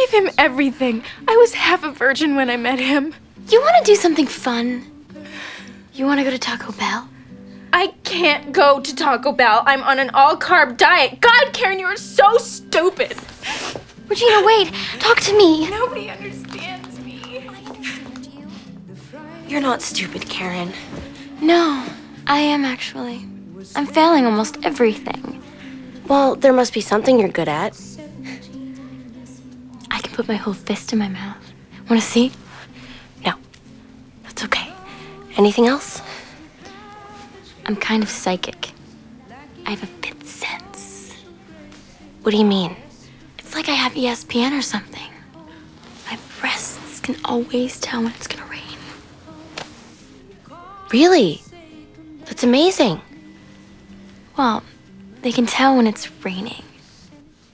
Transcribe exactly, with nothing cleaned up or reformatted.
gave him everything. I was half a virgin when I met him. You want to do something fun? You want to go to Taco Bell? I can't go to Taco Bell. I'm on an all-carb diet. God, Karen, you are so stupid. Regina, wait. Talk to me. Nobody understands me. I understand you. You're not stupid, Karen. No, I am actually. I'm failing almost everything. Well, there must be something you're good at. I can put my whole fist in my mouth. Want to see? No, that's okay. Anything else? I'm kind of psychic. I have a fifth sense. What do you mean? It's like I have E S P N or something. My breasts can always tell when it's gonna rain. Really? That's amazing. Well, they can tell when it's raining.